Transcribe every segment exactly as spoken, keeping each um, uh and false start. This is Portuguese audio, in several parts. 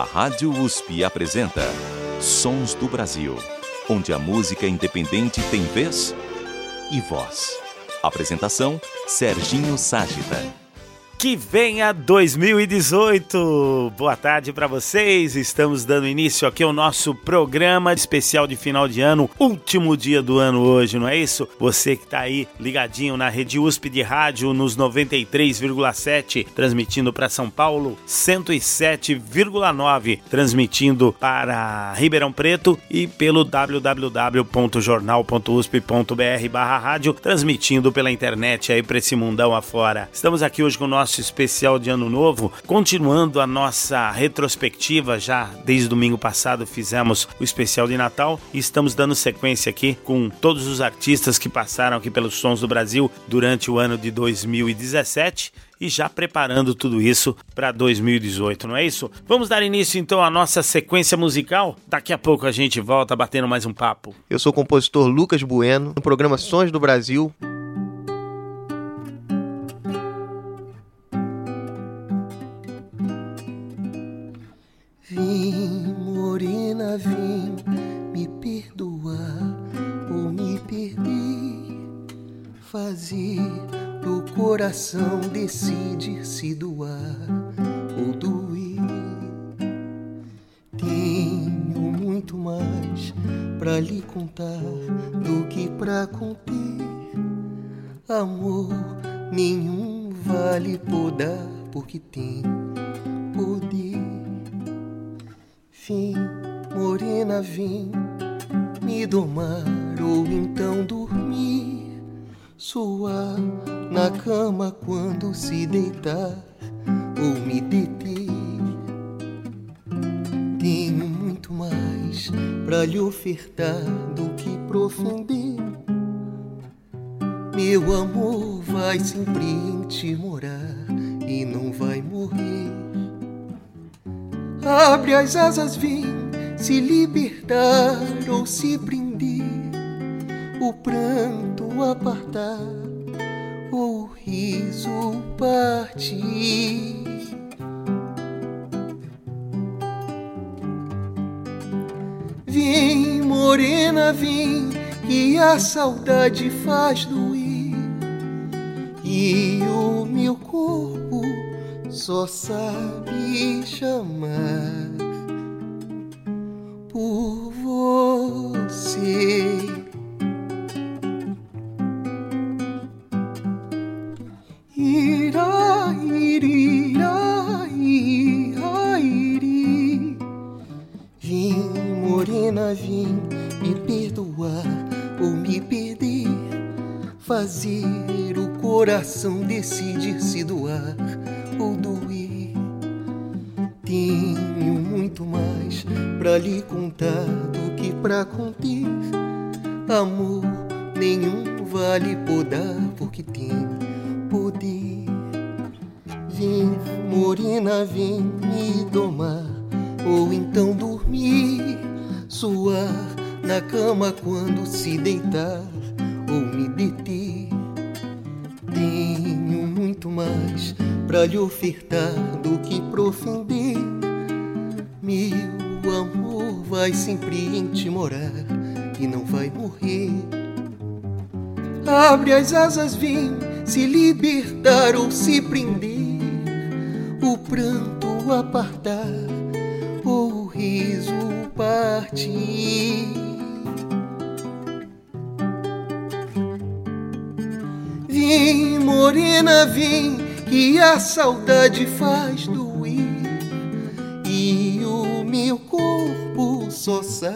A Rádio U S P apresenta Sons do Brasil, onde a música independente tem vez e voz. Apresentação, Serginho Ságita. Que venha dois mil e dezoito! Boa tarde para vocês, estamos dando início aqui ao nosso programa especial de final de ano, último dia do ano hoje, não é isso? Você que tá aí ligadinho na Rede U S P de rádio nos noventa e três vírgula sete, transmitindo para São Paulo, cento e sete vírgula nove, transmitindo para Ribeirão Preto e pelo w w w ponto jornal ponto u s p ponto b r barra rádio, transmitindo pela internet aí para esse mundão afora. Estamos aqui hoje com o nosso especial de Ano Novo, continuando a nossa retrospectiva. Já desde domingo passado fizemos o especial de Natal e estamos dando sequência aqui com todos os artistas que passaram aqui pelos Sons do Brasil durante o ano de dois mil e dezessete e já preparando tudo isso para dois mil e dezoito, não é isso? Vamos dar início então à nossa sequência musical? Daqui a pouco a gente volta batendo mais um papo. Eu sou o compositor Lucas Bueno, no programa Sons do Brasil. Vim, morena, vim me perdoar ou me perder, fazer do coração decidir se doar ou doer. Tenho muito mais pra lhe contar do que pra conter. Amor nenhum vale podar porque tem poder. Vim, morena, vim me domar ou então dormir, suar na cama quando se deitar ou me deter. Tenho muito mais pra lhe ofertar do que profender. Meu amor vai sempre em ti morar e não vai morrer. Abre as asas, vem se libertar ou se prender, o pranto apartar ou o riso partir. Vem, morena, vem, que a saudade faz doer e o meu corpo só sabe chamar por você. Irá, irá, irá, iri. Vim, morena, vim me perdoar ou me perder, fazer o coração decidir se doar ou doer. Tenho muito mais pra lhe contar do que pra conter. Amor nenhum vale podar porque tem poder. Vem, morena, vem me domar ou então dormir, suar na cama quando se deitar ou me deter. Tenho muito mais pra lhe ofertar do que profender. Meu amor vai sempre em ti morar e não vai morrer. Abre as asas, vem se libertar ou se prender, o pranto apartar ou o riso partir. Vem, morena, vem, que a saudade faz doer e o meu corpo só sabe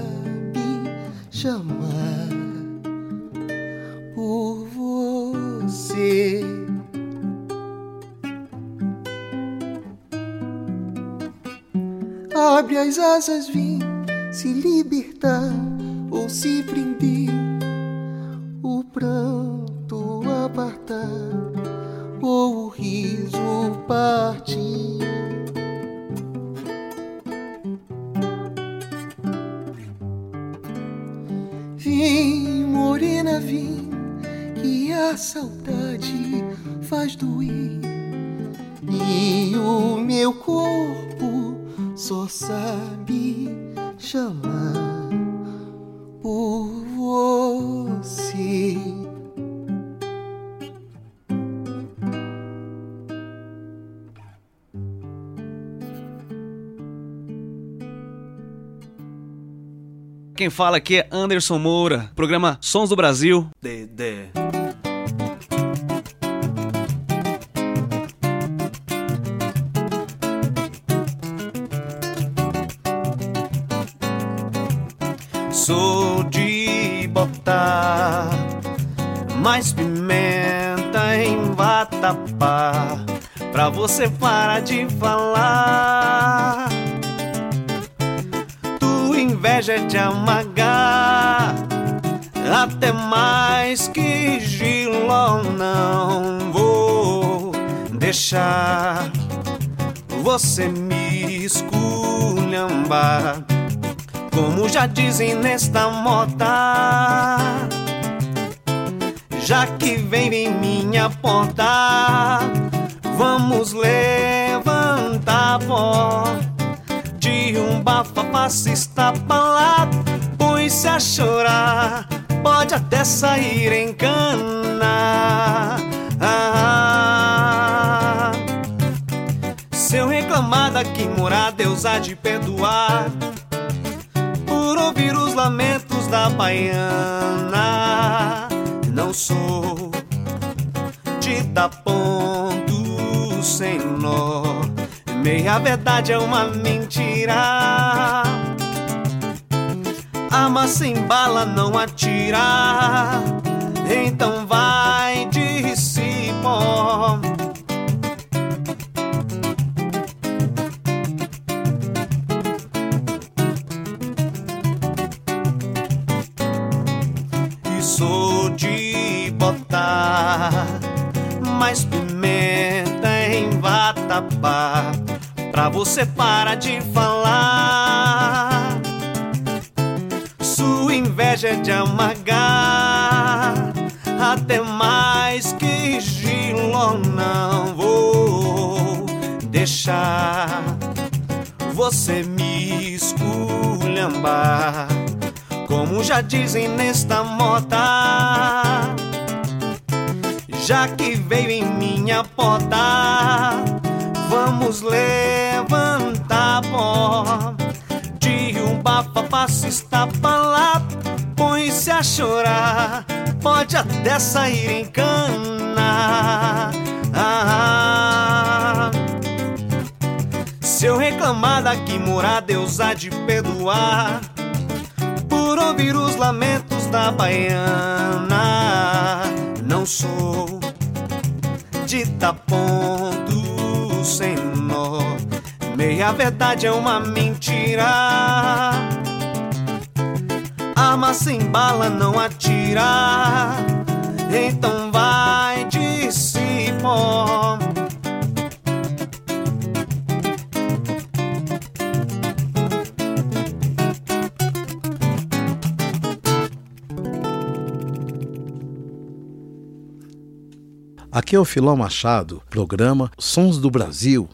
chamar por você. Abre as asas, vem se libertar ou se prender, o pranto apartar ou o riso partir. Vem, morena, vem, que a saudade faz doer e o meu corpo só sabe chamar por você. Quem fala aqui é Anderson Moura, programa Sons do Brasil. Dedé. Sou de botar mais pimenta em vatapá, pra você parar de falar. Tua inveja é de amagar, até mais que Giló. Não vou deixar você me esculhambar, como já dizem nesta moda, já que vem em minha porta, vamos levantar pó de um bafafá se está palado, pois se a chorar pode até sair em cana. Ah, se eu reclamar daqui morar, Deus há de perdoar por ouvir os lamentos da baiana. Não sou de dar ponto sem nó, meia verdade é uma mentira. Arma sem bala não atira, então vai de cipó. Sou de botar mais pimenta em vatapá, pra você parar de falar. Sua inveja é de amagar, até mais que Giló. Não vou deixar você me esculhambar, como já dizem nesta moda, já que veio em minha porta, vamos levantar pó de um bafafá se está palado, pois se a chorar pode até sair em cana. Ah, se eu reclamar daqui morar, Deus há de perdoar por ouvir os lamentos da baiana. Não sou de dar ponto sem nó, meia verdade é uma mentira. Arma sem bala não atira, então vai de cipó. Aqui é o Filó Machado, programa Sons do Brasil.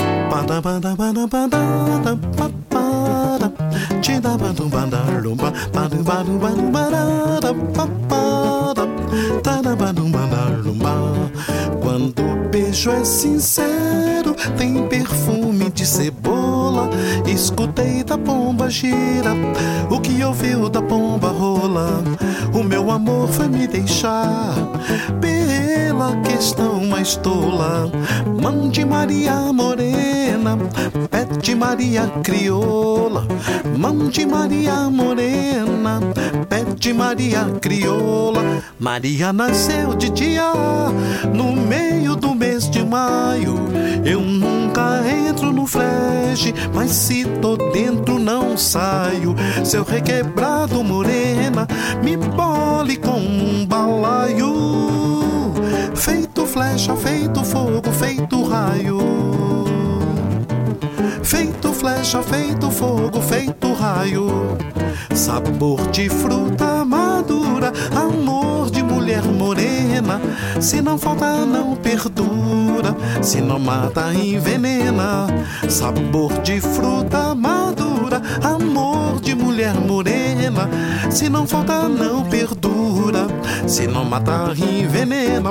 Quando o beijo é sincero, tem perfume de cebola. Escutei da pomba gira o que ouviu da pomba rola. O meu amor foi me deixar pela questão mais tola. Mão de Maria morena, pé de Maria crioula. Mão de Maria morena, pé de Maria crioula. Maria nasceu de dia no meio do mês de maio. Eu nunca entro no frege, mas se tô dentro não saio. Seu requebrado morena me bole com um balaio. Feito flecha, feito fogo, feito raio. Feito flecha, feito fogo, feito raio. Sabor de fruta madura, amor de mulher mulher morena. Se não falta, não perdura. Se não mata, envenena. Sabor de fruta madura, amor de mulher morena. Se não falta, não perdura. Se não mata, envenena.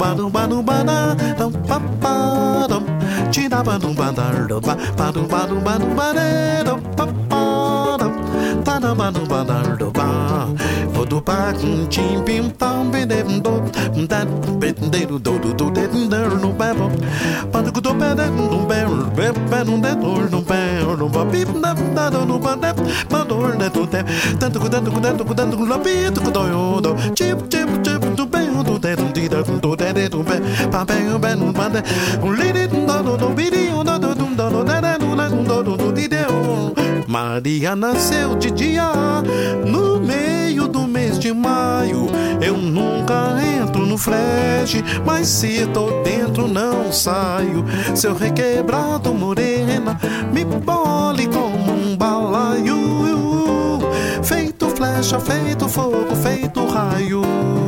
Maria nasceu de dia no meio do mês de maio. Eu nunca entro no flash, mas se tô dentro não saio. Seu requebrado morena me bole como um balaio. Feito flecha, feito fogo, feito raio.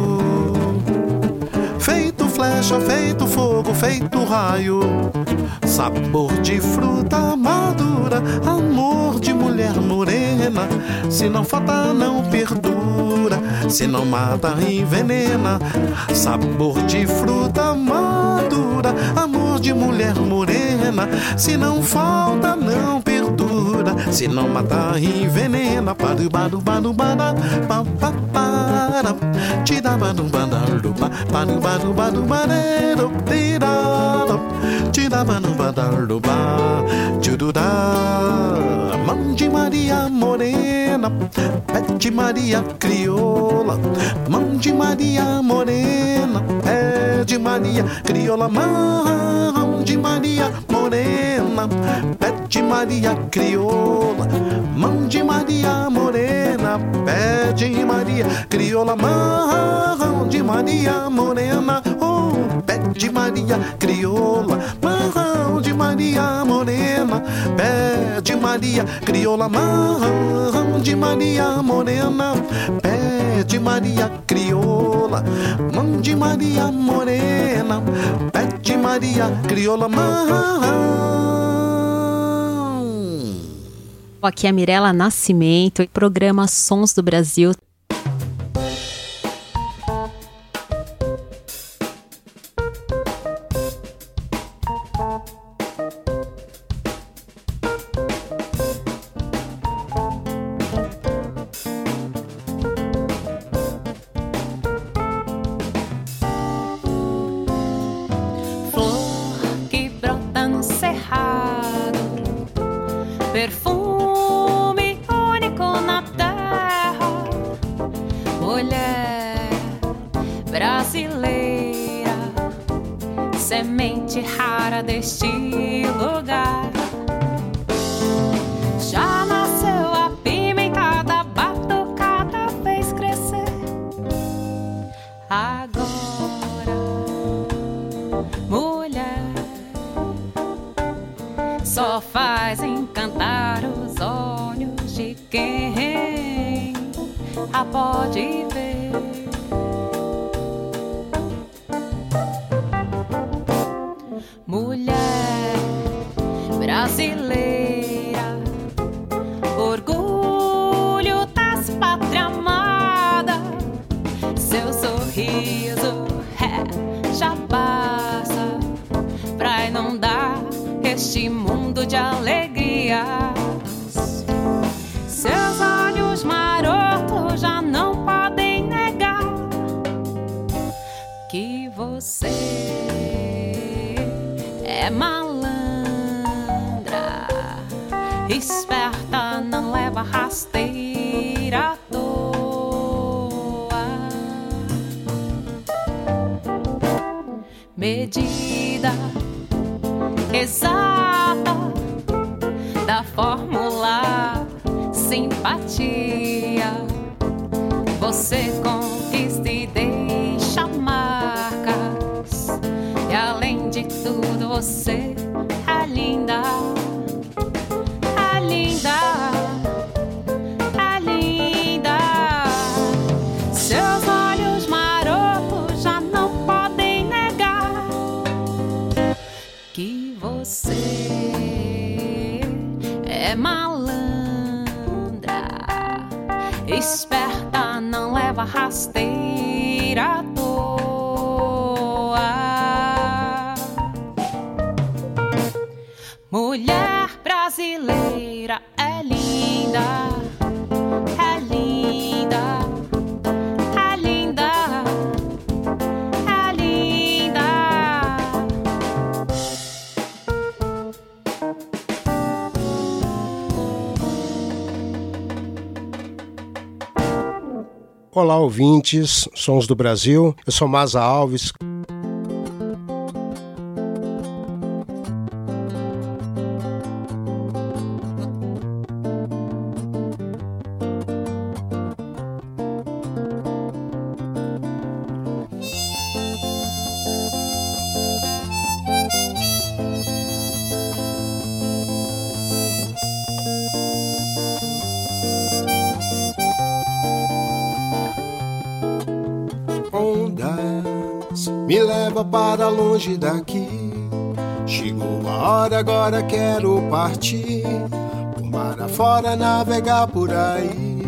Feito flecha, feito fogo, feito raio. Sabor de fruta madura, amor de mulher morena. Se não falta, não perdura. Se não mata, envenena. Sabor de fruta madura, amor de mulher morena. Se não falta, não perdura. Se não mata, envenena. Paru baru baru bara pa pa para. Tira baru baru pa paru baru baru barero tira. Tira baru baru ba jururá. Mão de Maria morena, pé de Maria crioula. Mão de Maria morena, pé de Maria crioula. Mão de Maria morena, pé de Maria crioula. Mão de Maria morena, pé de Maria crioula. Mão de Maria morena, oh, pé de Maria crioula. Mão de Maria morena, pé de Maria crioula. Mão de Maria morena, pé de Maria crioula. Mão de Maria morena, pé de Maria crioula. Mão. Aqui é a Mirela Nascimento, programa Sons do Brasil. Perfume único na terra, mulher brasileira, semente rara deste lugar. Já nasceu apimentada, batucada fez crescer. Agora, mulher, só faz encantar os olhos de quem a pode ver. Mulher brasileira, orgulho das pátria amada. Seu sorriso é, já basta pra inundar este mundo de alegrias. Seus olhos marotos já não podem negar que você é malandra, esperta, não leva rasteira à toa. Medida exata da fórmula simpatia, você conquista e deixa marcas, e além de tudo você é linda, é linda, é linda. Seus olhos marotos você é malandra, esperta, não leva rasteira à toa. Mulher brasileira é linda, é linda, é linda, é linda. Olá, ouvintes, Sons do Brasil. Eu sou Maza Alves. Me leva para longe daqui. Chegou a hora, agora quero partir. Por mar afora, navegar por aí.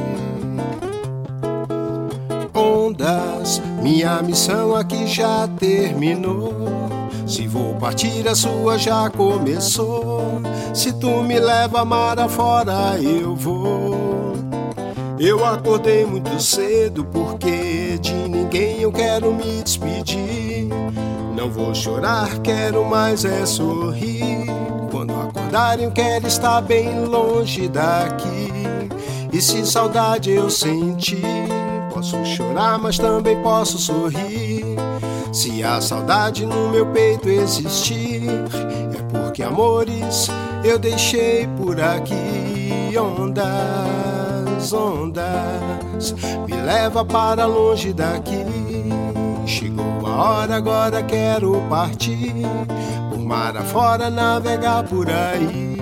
Ondas, minha missão aqui já terminou. Se vou partir, a sua já começou. Se tu me leva mar afora, eu vou. Eu acordei muito cedo porque de ninguém eu quero me despedir. Não vou chorar, quero mais é sorrir. Quando acordar eu quero estar bem longe daqui. E se saudade eu sentir, posso chorar, mas também posso sorrir. Se a saudade no meu peito existir, é porque amores eu deixei por aqui. Ondas, ondas, me leva para longe daqui. Chegou a hora, agora quero partir. Por mar afora, navegar por aí.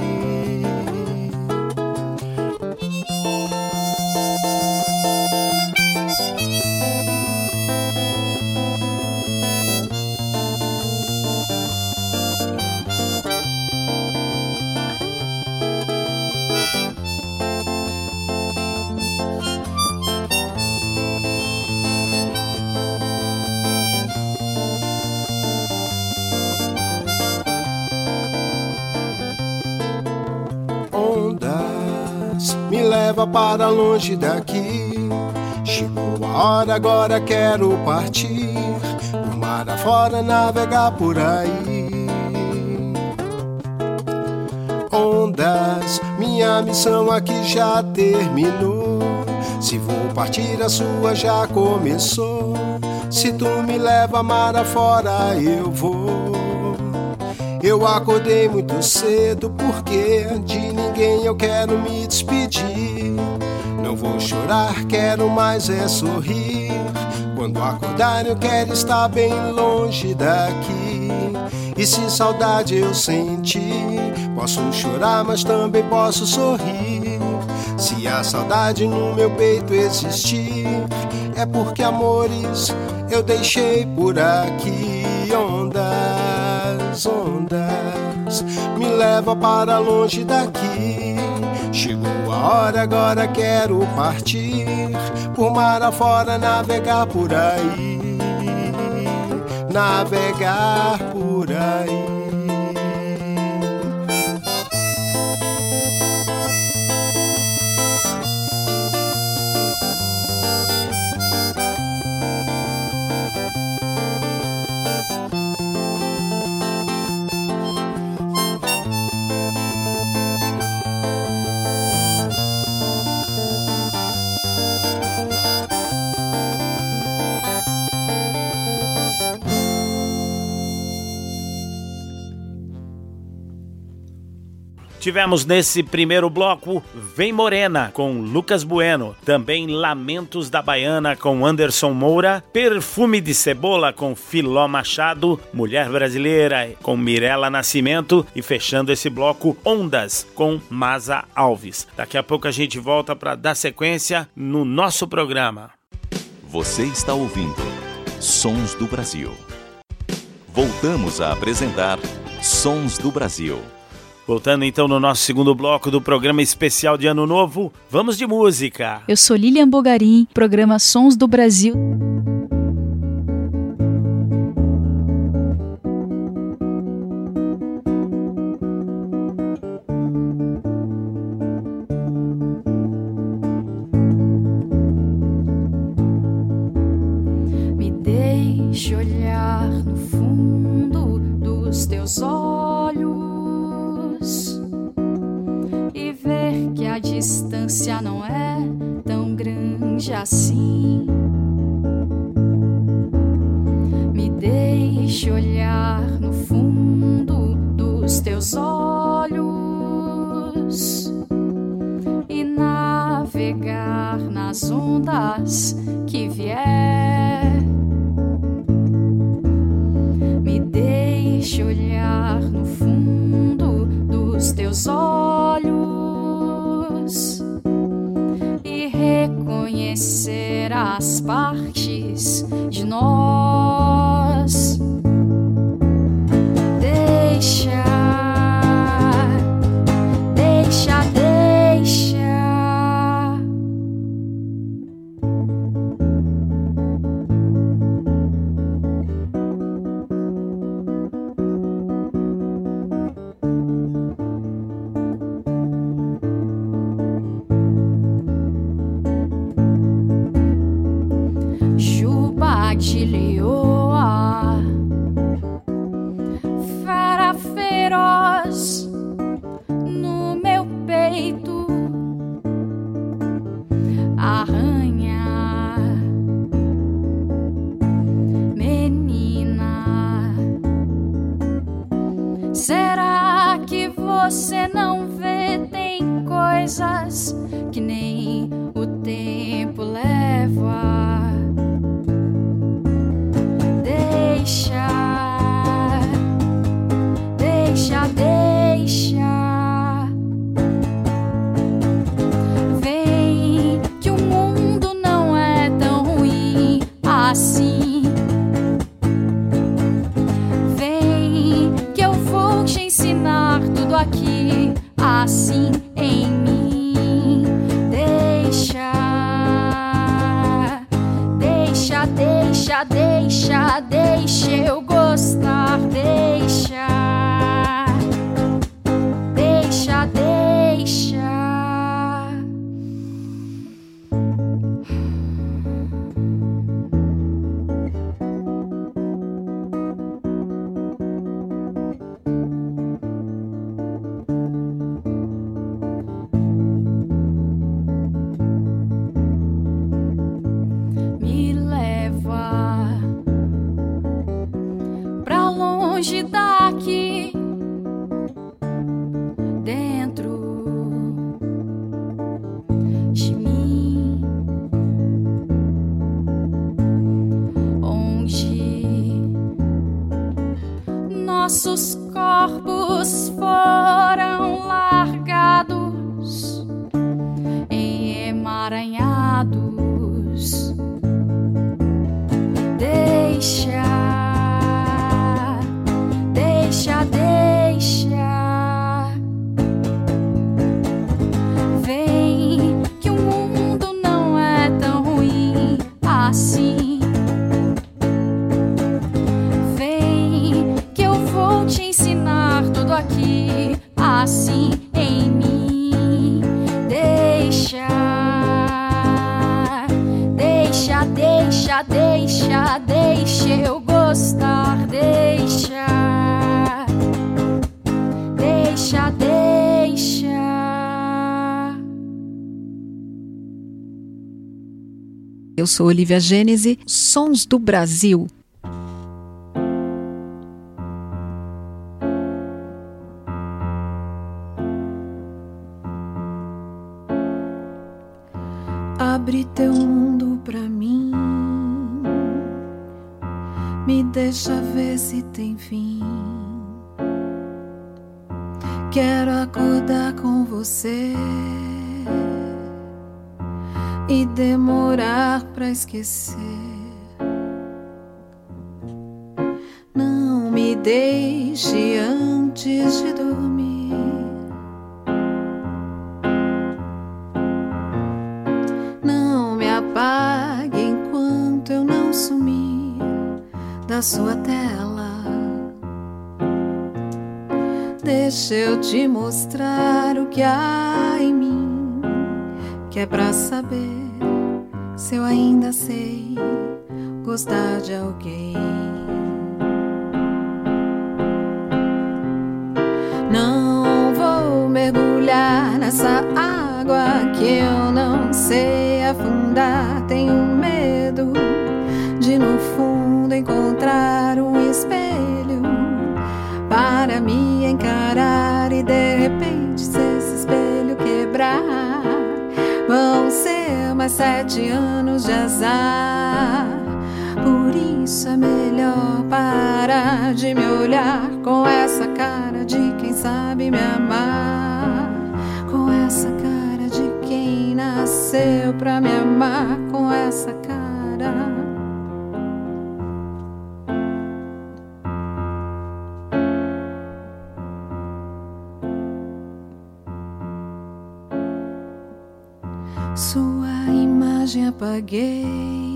Me leva para longe daqui. Chegou a hora, agora quero partir. Por mar afora, navegar por aí. Ondas, minha missão aqui já terminou. Se vou partir, a sua já começou. Se tu me leva mar afora, eu vou. Eu acordei muito cedo porque de ninguém eu quero me despedir. Não vou chorar, quero mais é sorrir. Quando acordar eu quero estar bem longe daqui. E se saudade eu sentir, posso chorar, mas também posso sorrir. Se a saudade no meu peito existir, é porque amores eu deixei por aqui. Ondas, ondas, me leva para longe daqui. Chegou a hora, agora quero partir. Por mar afora, navegar por aí. Navegar por aí. Tivemos nesse primeiro bloco Vem Morena, com Lucas Bueno. Também Lamentos da Baiana, com Anderson Moura. Perfume de Cebola, com Filó Machado. Mulher Brasileira, com Mirela Nascimento. E fechando esse bloco, Ondas, com Maza Alves. Daqui a pouco a gente volta para dar sequência no nosso programa. Você está ouvindo Sons do Brasil. Voltamos a apresentar Sons do Brasil. Voltando então no nosso segundo bloco do programa especial de Ano Novo, vamos de música. Eu sou Lilian Bogarim, programa Sons do Brasil. Me deixe olhar no fundo dos teus olhos e ver que a distância não é tão grande assim. Me deixe olhar no fundo dos teus olhos e navegar nas ondas que vier. Me deixe olhar no fundo dos teus olhos e reconhecer as partes de nós. Deixa, deixa, deixa. Juba de leoa, fera feroz no meu peito, arranha, menina. Será que você não vê? Tem coisas que nem o tempo leva. Deixa, deixa, deixa. Vem que o mundo não é tão ruim assim. Vem que eu vou te ensinar tudo aqui assim em mim. Deixa, deixa, deixa, deixa, deixa eu gostar. Deixa, deixa, deixa. Me leva pra longe daqui, dentro de mim, onde nossos corpos foram largados, emaranhados. Deixa, deixa, deixa. Vem que o mundo não é tão ruim assim. Vem que eu vou te ensinar tudo aqui assim em mim. Deixa, deixa, deixa, deixa, deixa eu gostar. Deixa, deixa, deixa. Eu sou Olivia Gênese, Sons do Brasil. Abre teu mundo pra mim, me deixa ver se tem fim. Quero acordar com você e demorar pra esquecer. Não me deixe antes antes de dormir. Não me apague enquanto eu não sumir da sua tela. Deixa eu te mostrar o que há em mim, que é pra saber se eu ainda sei gostar de alguém. Não vou mergulhar nessa água que eu não sei afundar. Tenho medo de no fundo encontrar um espelho para me encarar e de repente se esse espelho quebrar, vão ser mais sete anos de azar. Por isso é melhor parar de me olhar com essa cara de quem sabe me amar, com essa cara de quem nasceu pra me amar, com essa cara. Sua imagem apaguei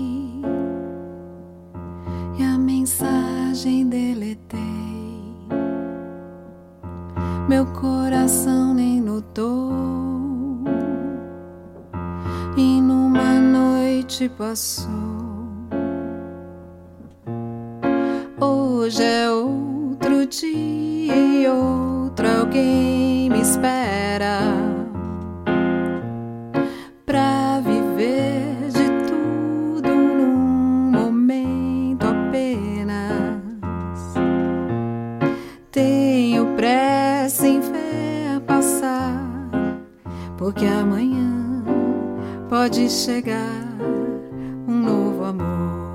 e a mensagem deletei. Meu coração nem notou e numa noite passou. Hoje é outro dia e outro alguém me espera pra viver de tudo num momento apenas. Tenho pressa em ver passar, porque amanhã pode chegar um novo amor.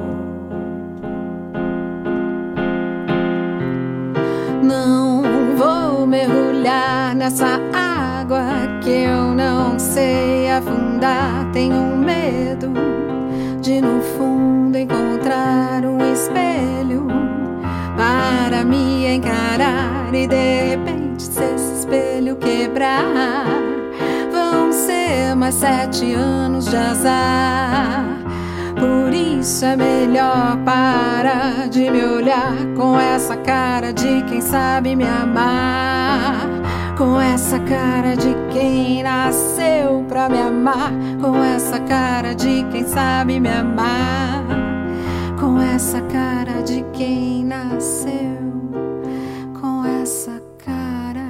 Não vou mergulhar nessa água que eu não sei afundar. Tenho medo de no fundo encontrar um espelho para me encarar e de repente se esse espelho quebrar, vão ser mais sete anos de azar. Por isso é melhor parar de me olhar com essa cara de quem sabe me amar, com essa cara de quem nasceu pra me amar, com essa cara de quem sabe me amar, com essa cara de quem nasceu, com essa cara.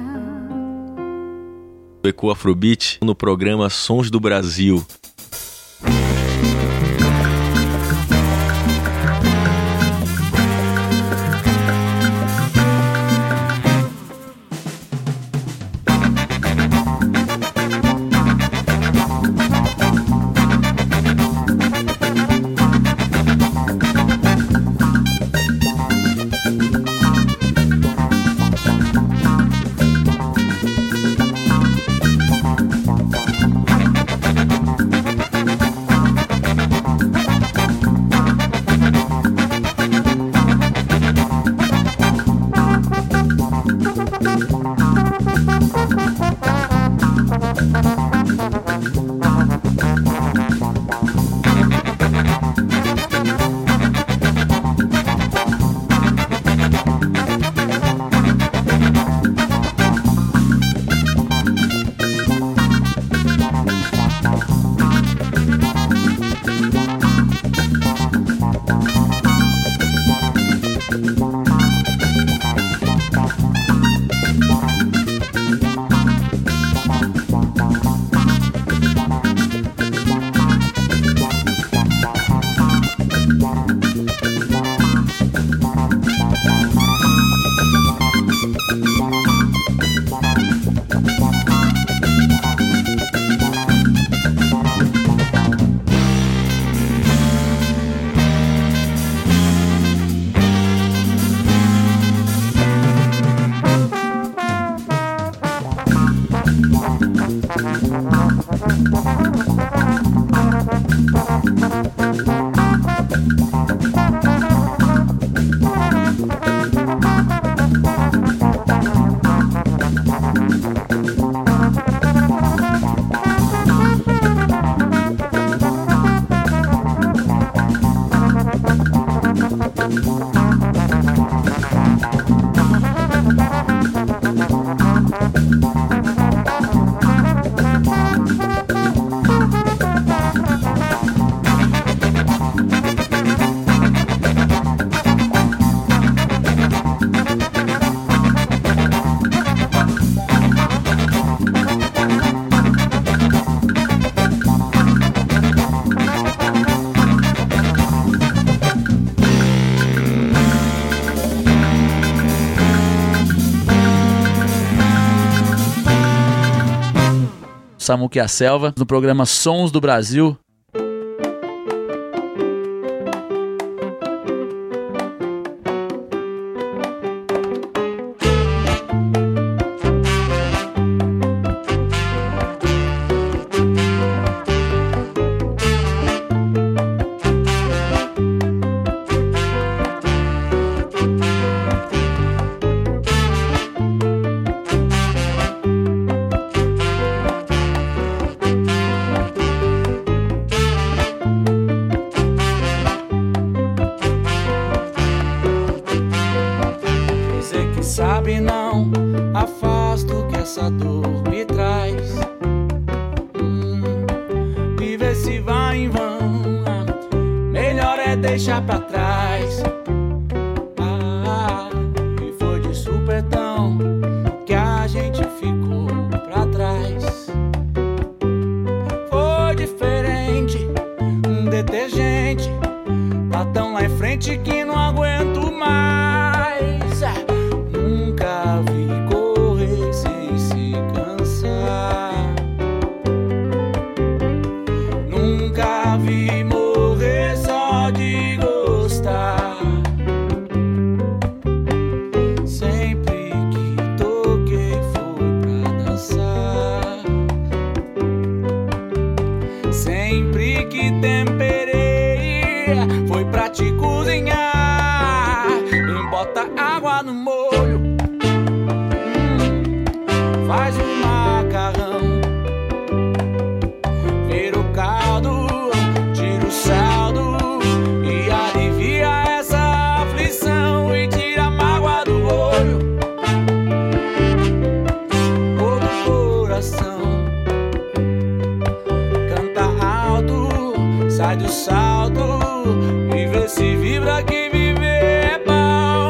Eco Afrobeat no programa Sons do Brasil. Samuque a Selva, no programa Sons do Brasil. Sabe, não afasto que essa dor me traz. hum, Viver se vai em vão, melhor é deixar pra trás. ah, E foi de supetão que a gente ficou pra trás. Foi diferente, um detergente tá tão lá em frente que não aguento mais. Nunca vi correr sem se cansar. Nunca vi morrer só de gostar. Sempre que toquei foi pra dançar. Sempre que temperei foi pra te cozinhar. Bota água no molho, hum, faz um macarrão, vira o caldo, tira o saldo e alivia essa aflição e tira a mágoa do olho ou do coração. Canta alto, sai do saldo e vê se vibra que viver é bom.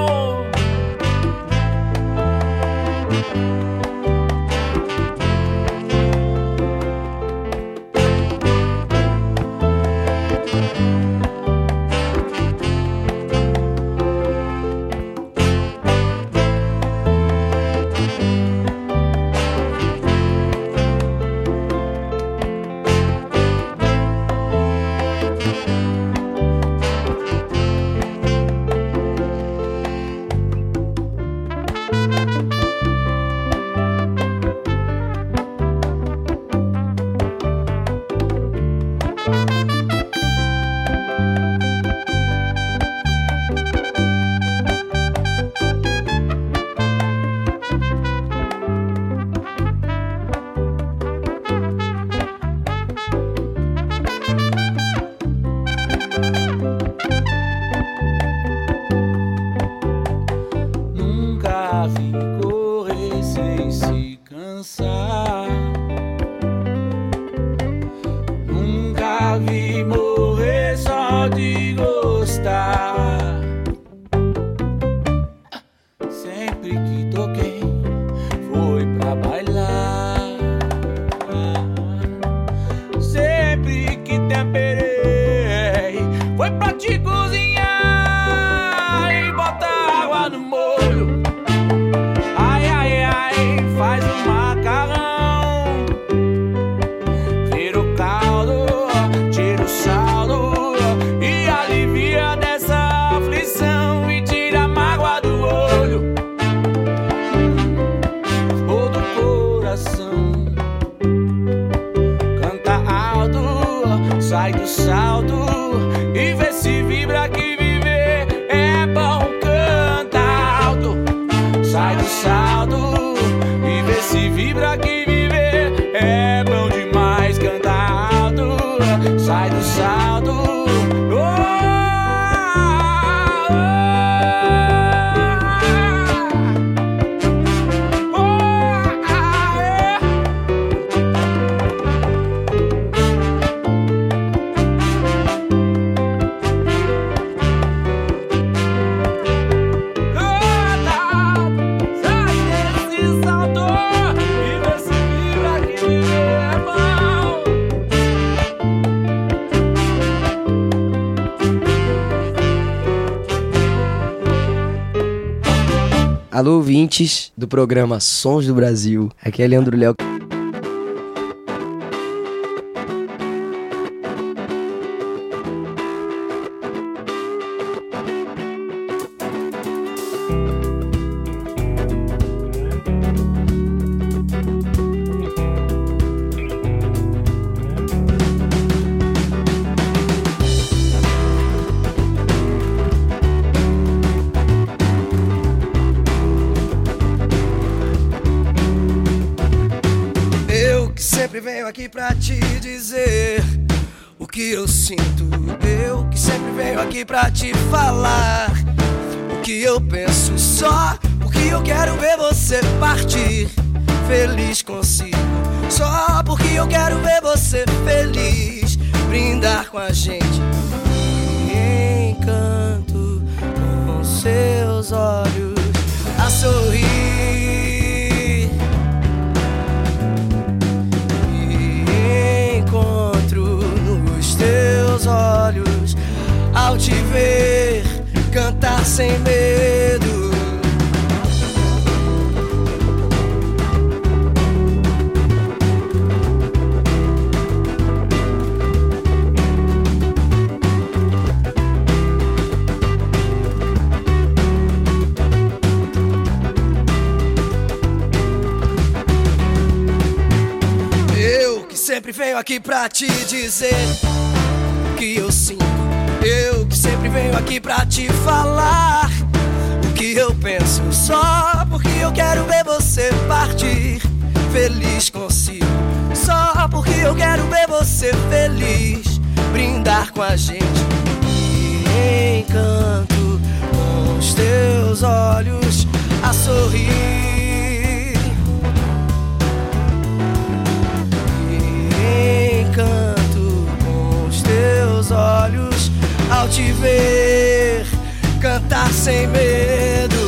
Sai do saldo e vê se vibra que viver é bom. Canta alto, sai do saldo e vê se vibra que viver é bom demais. Canta alto, sai do saldo. Oh! Alô, ouvintes do programa Sons do Brasil. Aqui é Leandro Léo. sempre venho aqui pra te dizer o que eu sinto. Eu que sempre venho aqui pra te falar o que eu penso. Só porque eu quero ver você partir feliz consigo. Só porque eu quero ver você feliz, brindar com a gente. Me encanto com seus olhos a sorrir. Me encontro nos teus olhos ao te ver cantar sem medo. Sempre venho aqui pra te dizer o que eu sinto. Eu que sempre venho aqui pra te falar o que eu penso. Só porque eu quero ver você partir feliz consigo. Só porque eu quero ver você feliz, brindar com a gente. Me encanto com os teus olhos a sorrir. Canto com os teus olhos ao te ver cantar sem medo.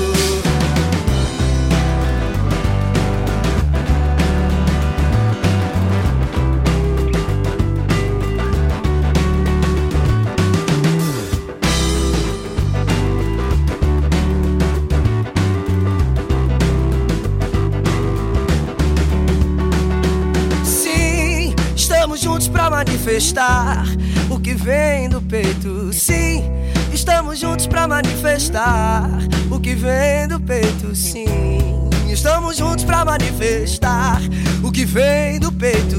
Juntos pra manifestar o que vem do peito. Sim, estamos juntos pra manifestar o que vem do peito. Sim, estamos juntos pra manifestar o que vem do peito.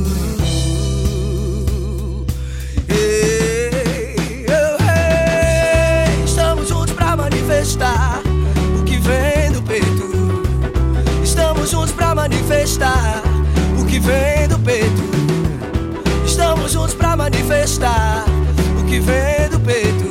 Ei, ei, estamos juntos pra manifestar o que vem do peito. Estamos juntos pra manifestar o que vem do peito. Estamos juntos pra manifestar o que vem do peito.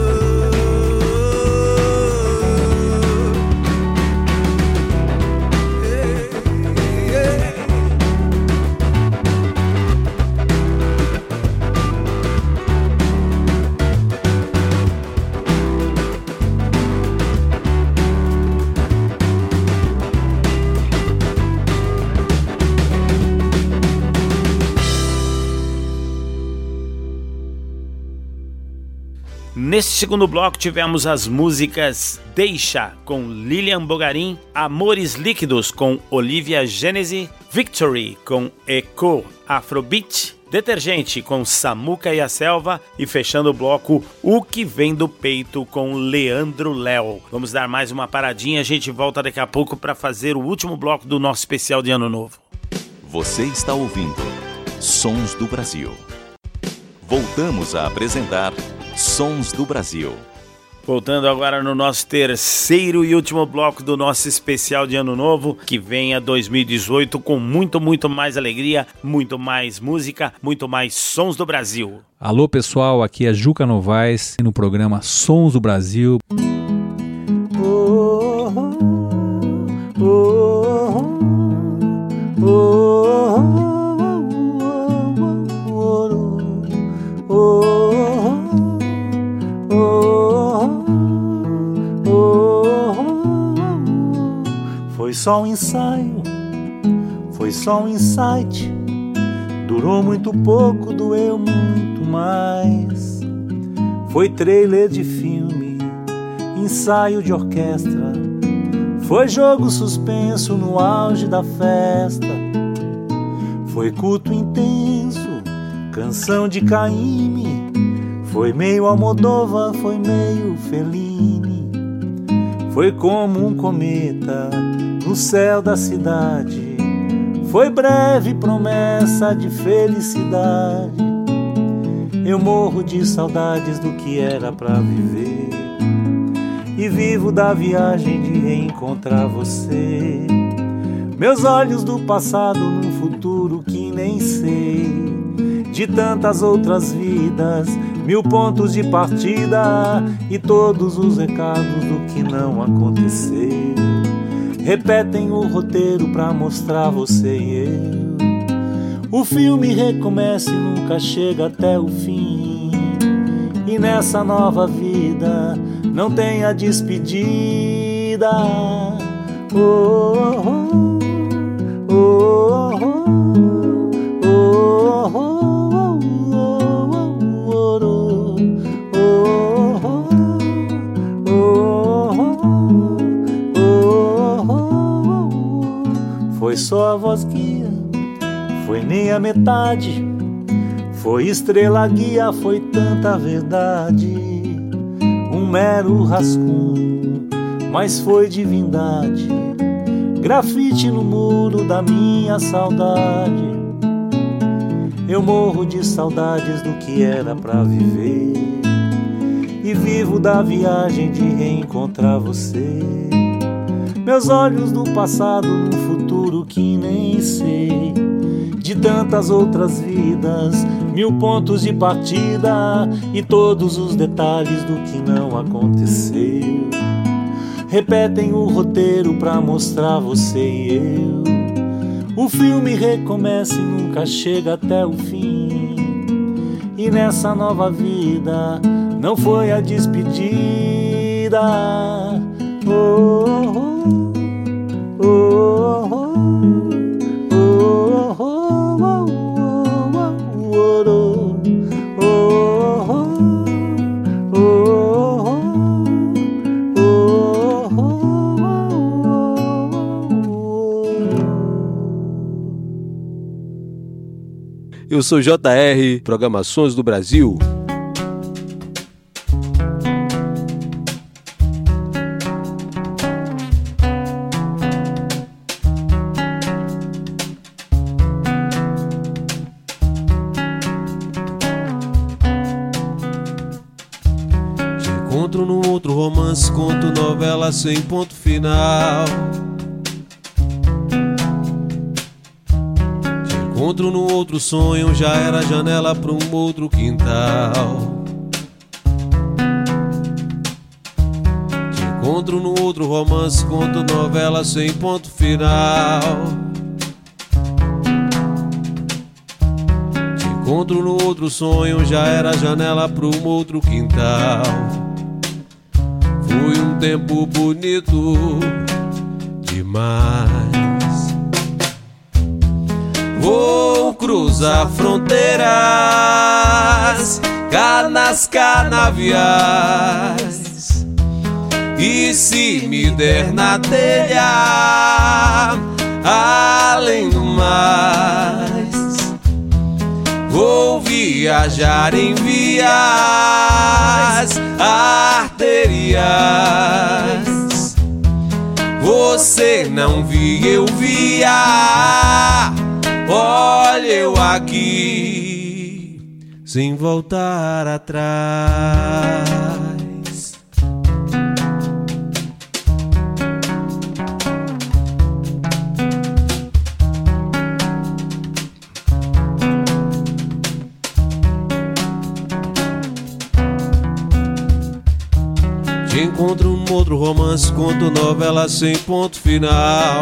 Neste segundo bloco tivemos as músicas Deixa com Lilian Bogarin, Amores Líquidos com Olivia Gênese, Victory com Eco Afrobeat, Detergente com Samuca e a Selva e fechando o bloco O Que Vem do Peito com Leandro Léo. Vamos dar mais uma paradinha, a gente volta daqui a pouco para fazer o último bloco do nosso especial de Ano Novo. Você está ouvindo Sons do Brasil. Voltamos a apresentar Sons do Brasil. Voltando agora no nosso terceiro e último bloco do nosso especial de Ano Novo, que venha dois mil e dezoito com muito, muito mais alegria, muito mais música, muito mais Sons do Brasil. Alô pessoal, aqui é Juca Novaes no programa Sons do Brasil. Oh, oh, oh, oh, oh. Foi só um ensaio, foi só um insight. Durou muito pouco, doeu muito mais. Foi trailer de filme, ensaio de orquestra. Foi jogo suspenso no auge da festa. Foi culto intenso, canção de Caymmi. Foi meio Almodóvar, foi meio Fellini. Foi como um cometa no céu da cidade. Foi breve promessa de felicidade. Eu morro de saudades do que era pra viver e vivo da viagem de reencontrar você. Meus olhos do passado num futuro que nem sei. De tantas outras vidas, mil pontos de partida e todos os recados do que não aconteceu. Repetem o roteiro pra mostrar você e eu. O filme recomeça e nunca chega até o fim. E nessa nova vida não tem a despedida. Oh, oh, oh, oh, oh. Foi só a voz guia, foi nem a metade. Foi estrela guia, foi tanta verdade. Um mero rascunho, mas foi divindade. Grafite no muro da minha saudade. Eu morro de saudades do que era pra viver. E vivo da viagem de reencontrar você. Meus olhos do passado num futuro que nem sei. De tantas outras vidas, mil pontos de partida e todos os detalhes do que não aconteceu. Repetem o roteiro pra mostrar você e eu. O filme recomeça e nunca chega até o fim. E nessa nova vida não foi a despedida. Oh, oh, oh, oh, oh. Eu sou J R, programa Sons do Brasil. Te encontro num outro romance, conto novela sem ponto final. Encontro num outro sonho, já era janela pra um outro quintal. Te encontro num outro romance, conto novela sem ponto final. Te encontro num outro sonho, já era janela pra um outro quintal. Foi um tempo bonito demais. Vou cruzar fronteiras cá nas canaviais. E se me der na telha, além do mais, vou viajar em vias arteriais. Você não via, eu via. Olha eu aqui, sem voltar atrás. Te encontro num outro romance, conto novela sem ponto final.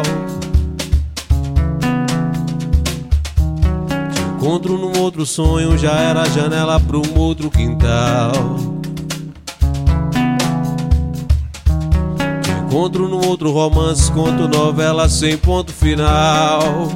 Encontro num outro sonho, já era janela pra um outro quintal. Te encontro num outro romance, conto novela sem ponto final.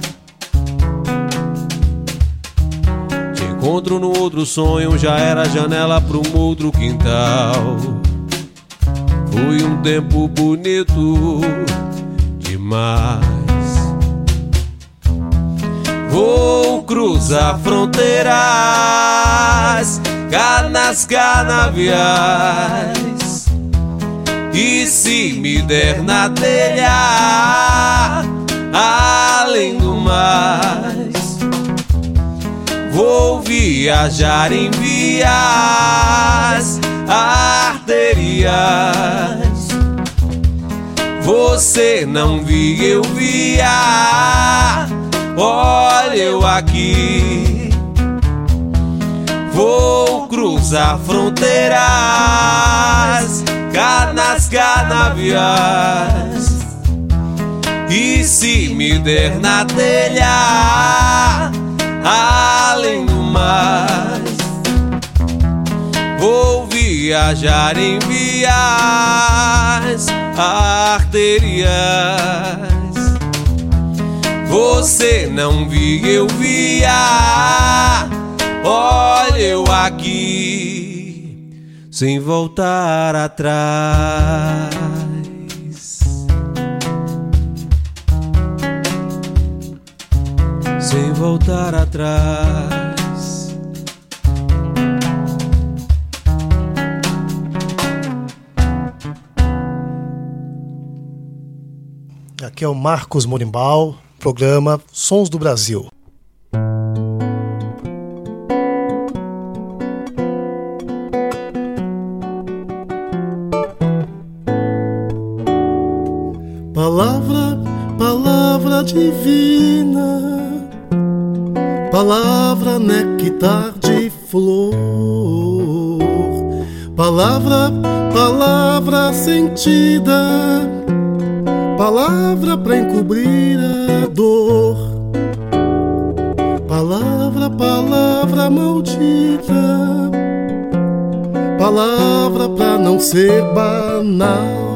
Te encontro num outro sonho, já era janela pra um outro quintal. Foi um tempo bonito demais. Vou cruzar fronteiras cá nas canaviais. E se me der na telha, além do mais, vou viajar em vias arteriais. Você não via, eu via. olha eu aqui. Vou cruzar fronteiras, canas, canaviais. E se me der na telha, além do mar, vou viajar em vias arteriais. Você não via, eu via, olha eu aqui, sem voltar atrás. Sem voltar atrás. Aqui é o Marcos Morimbal, programa Sons do Brasil. Palavra, palavra divina, palavra néctar de flor, palavra, palavra sentida, palavra pra encobrir a dor, palavra, palavra maldita, palavra pra não ser banal,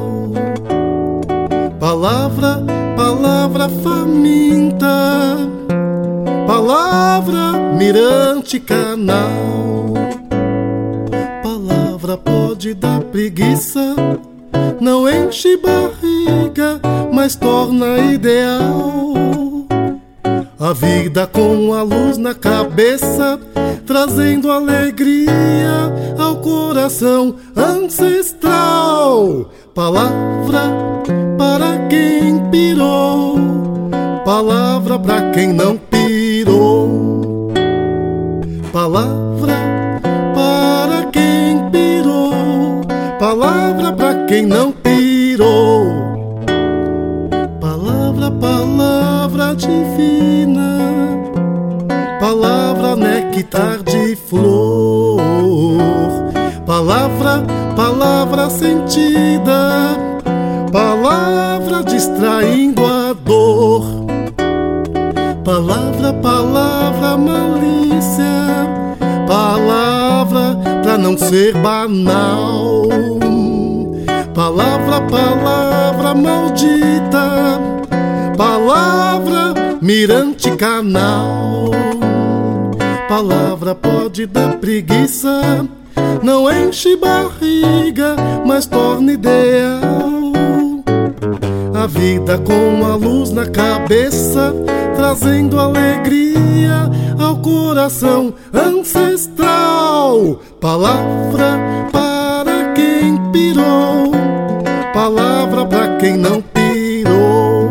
palavra, palavra faminta, palavra mirante canal, palavra pode dar preguiça, não enche barriga, mas torna ideal a vida com a luz na cabeça, trazendo alegria ao coração ancestral. Palavra para quem pirou, palavra para quem não pirou, palavra para quem pirou, palavra para quem não pirou, palavra, palavra divina, palavra néctar de flor, palavra, palavra sentida, palavra distraindo a dor, palavra, palavra malícia, palavra pra não ser banal, palavra, palavra maldita, palavra mirante canal, palavra pode dar preguiça, não enche barriga, mas torna ideal a vida com a luz na cabeça, trazendo alegria ao coração ancestral. Palavra para quem pirou, palavra para quem não pirou,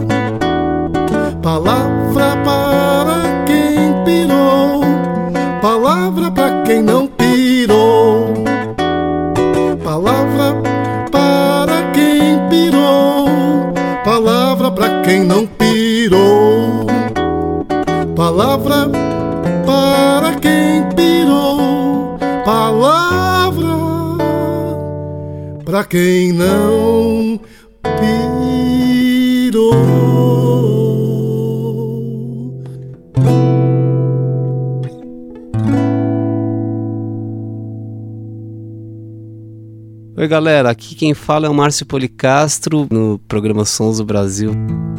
palavra para quem pirou, palavra para quem não pirou, palavra para quem pirou, palavra para quem não pirou, palavra para quem pirou, palavra para quem não pirou. Oi galera, aqui quem fala é o Márcio Policastro no programa Sons do Brasil.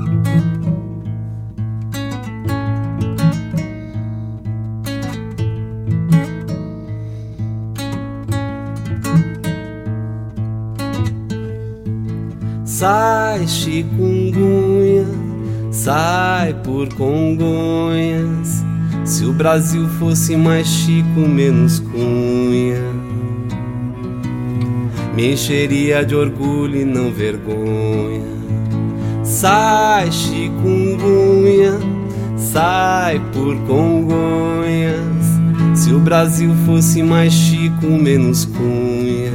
Sai chikungunya, sai por Congonhas. Se o Brasil fosse mais Chico, menos Cunha, me encheria de orgulho e não vergonha. Sai chikungunya, sai por Congonhas. Se o Brasil fosse mais Chico, menos Cunha,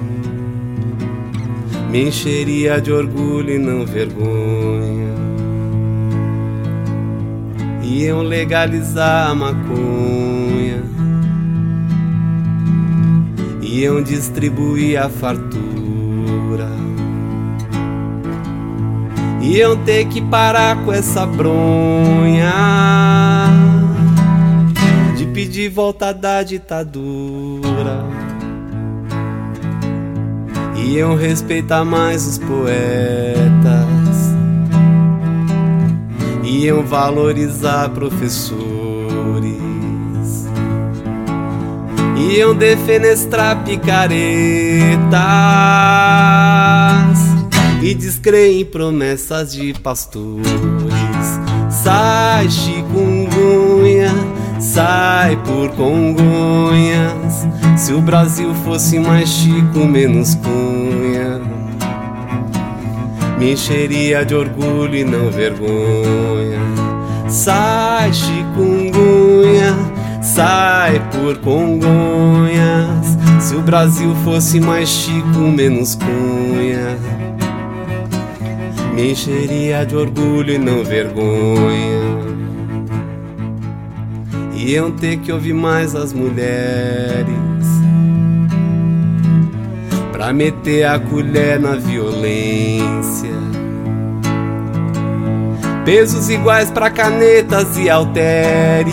me encheria de orgulho e não vergonha. iam legalizar a maconha, iam distribuir a fartura, iam ter que parar com essa bronha de pedir volta da ditadura, iam respeitar mais os poetas, iam valorizar professores, iam defenestrar picaretas e descrer em promessas de pastores. Sai chikungunya, sai por Congonhas, se o Brasil fosse mais Chico menos Cunha, me encheria de orgulho e não vergonha. Sai chikungunya, sai por Congonhas, se o Brasil fosse mais Chico menos Cunha, me encheria de orgulho e não vergonha. Iam ter que ouvir mais as mulheres pra meter a colher na violência, pesos iguais pra canetas e halteres,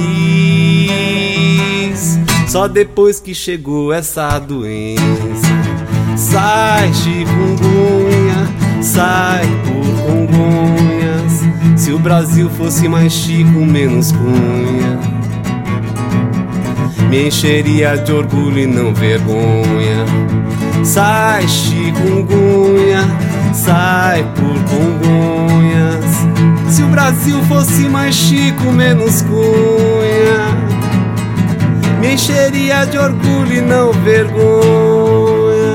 só depois que chegou essa doença. Sai chikungunya, sai por Congonhas, se o Brasil fosse mais Chico menos Cunha, me encheria de orgulho e não vergonha. Sai chikungunya, sai por Congonhas, se o Brasil fosse mais Chico menos Cunha, me encheria de orgulho e não vergonha.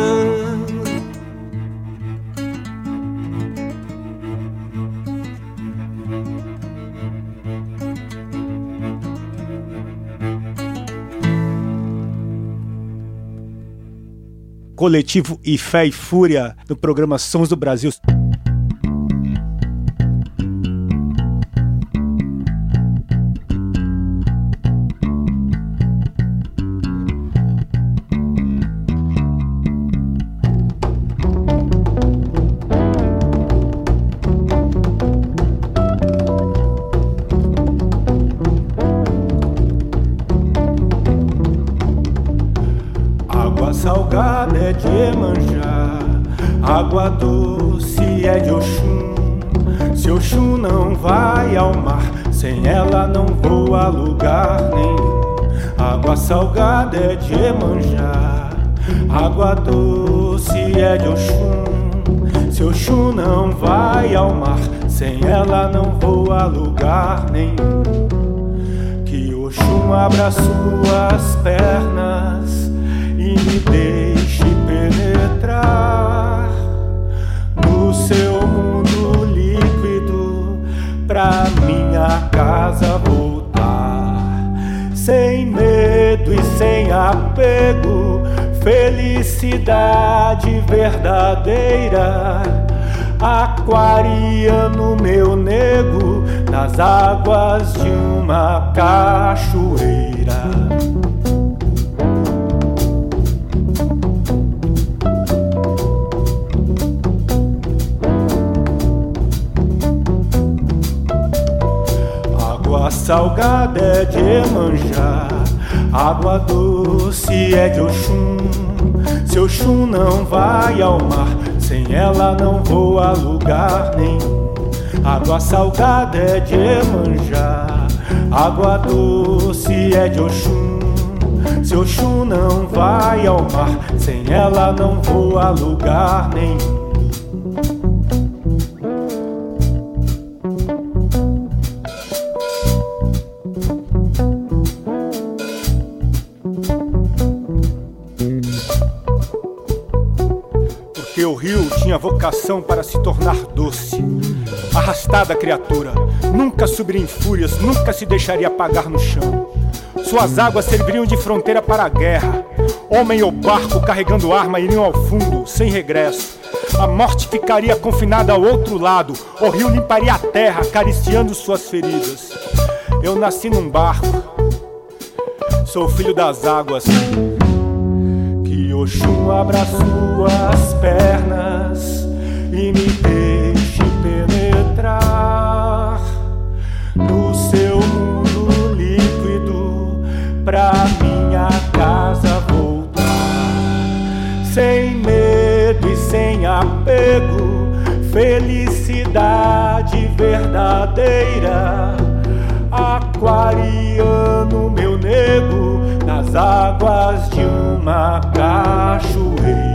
Coletivo E Fé e Fúria, no programa Sons do Brasil. Salgada é de Iemanjá, água doce é de Oxum. Se Oxum não vai ao mar, sem ela não vou a lugar nenhum. Água salgada é de Iemanjá, água doce é de Oxum. Se Oxum não vai ao mar, sem ela não vou a lugar nenhum. Que Oxum abra suas pernas e me deixe penetrar no seu mundo líquido, pra minha casa voltar, sem medo e sem apego, felicidade verdadeira, aquariano meu nego, nas águas de uma cachoeira. Água salgada é de Iemanjá, água doce é de Oxum. Se Oxum não vai ao mar, sem ela não vou a lugar nenhum. Água salgada é de Iemanjá, água doce é de Oxum. Se Oxum não vai ao mar, sem ela não vou a lugar nenhum. Porque o rio tinha vocação para se tornar doce. Arrastada a criatura, nunca subiria em fúrias, nunca se deixaria apagar no chão. Suas águas serviriam de fronteira para a guerra. Homem ou barco carregando arma iriam ao fundo, sem regresso. A morte ficaria confinada ao outro lado. O rio limparia a terra, acariciando suas feridas. Eu nasci num barco, sou filho das águas. Que Oxum abra suas pernas e me deixe penetrar no seu mundo líquido, pra minha casa voltar. Sem medo e sem apego, felicidade verdadeira. Aquariano, meu nego, nas águas de uma cachoeira.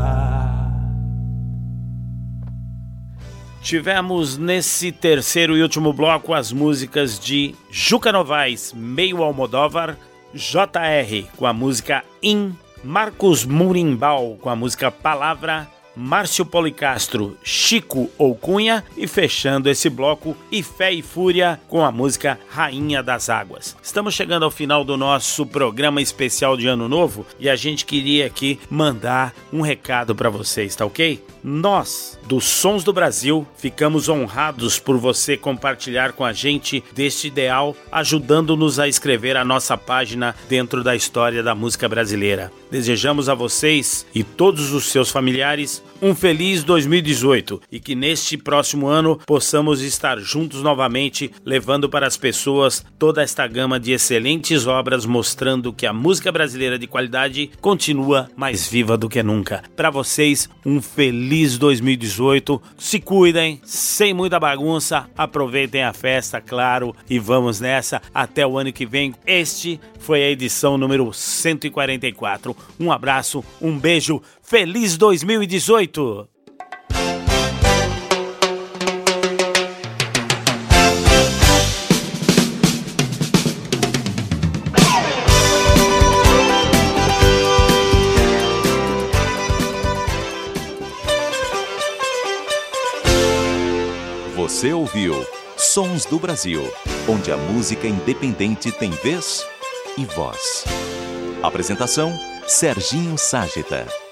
Tivemos nesse terceiro e último bloco as músicas de Juca Novaes, Meio Almodóvar, J R com a música In, Marcos Murimbal com a música Palavra, Márcio Policastro, Chico ou Cunha, e fechando esse bloco, E Fé e Fúria com a música Rainha das Águas. Estamos chegando ao final do nosso programa especial de Ano Novo e a gente queria aqui mandar um recado para vocês, tá ok? Nós, dos Sons do Brasil, ficamos honrados por você compartilhar com a gente deste ideal, ajudando-nos a escrever a nossa página dentro da história da música brasileira. Desejamos a vocês e todos os seus familiares um feliz dois mil e dezoito e que neste próximo ano possamos estar juntos novamente, levando para as pessoas toda esta gama de excelentes obras, mostrando que a música brasileira de qualidade continua mais viva do que nunca. Para vocês, um feliz dois mil e dezoito, se cuidem, sem muita bagunça, aproveitem a festa, claro, e vamos nessa até o ano que vem. Este foi a edição número cento e quarenta e quatro. Um abraço, um beijo, feliz dois mil e dezoito! Você ouviu Sons do Brasil, onde a música independente tem vez e voz. Apresentação: Serginho Ságeta.